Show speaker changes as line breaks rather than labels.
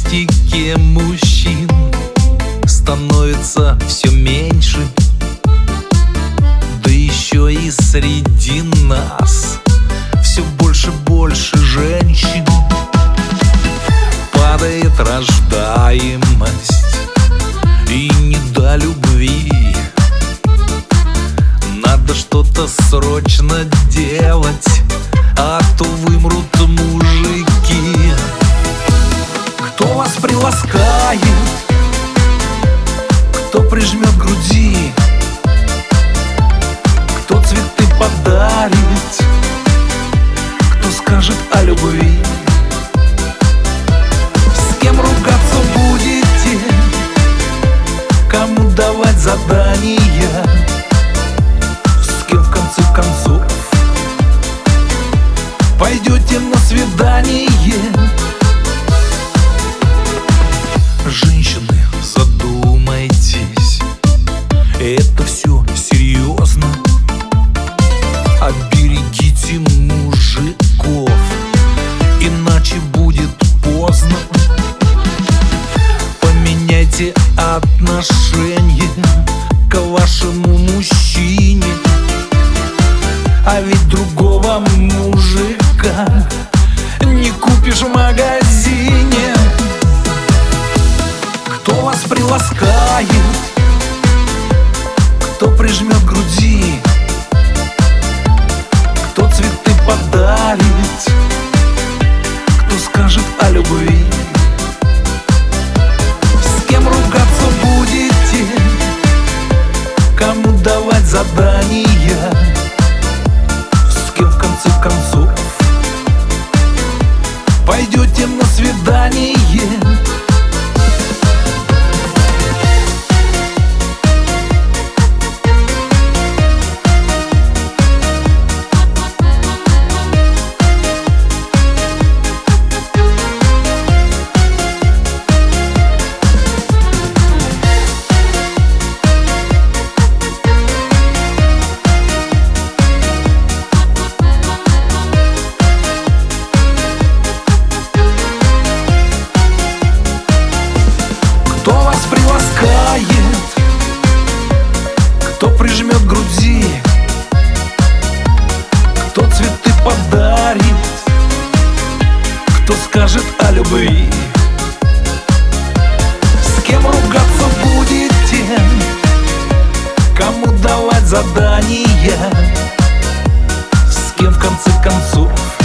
статистике мужчин становится все меньше. Да еще и среди нас все больше женщин. Падает рождаемость, и не до любви. Надо что-то срочно делать, а то вымрут мужики. Кто вас приласкает, кто прижмет к груди, кто цветы подарит, кто скажет о любви. С кем ругаться будете, кому давать задания, с кем в конце концов пойдете на свидание. Женщины, задумайтесь, это все серьезно. Оберегите мужиков, иначе будет поздно. Поменяйте отношение к вашему мужчине, а ведь другого мужика не купишь в магазине. Кто вас приласкает, кто прижмет к груди, кто цветы подарит, кто скажет о любви. С кем ругаться будете, кому давать задания, с кем в конце концов пойдете на свидание. Кто вас приласкает, кто прижмет к груди, кто цветы подарит, кто скажет о любви. С кем ругаться будете, кому давать задания, с кем в конце концов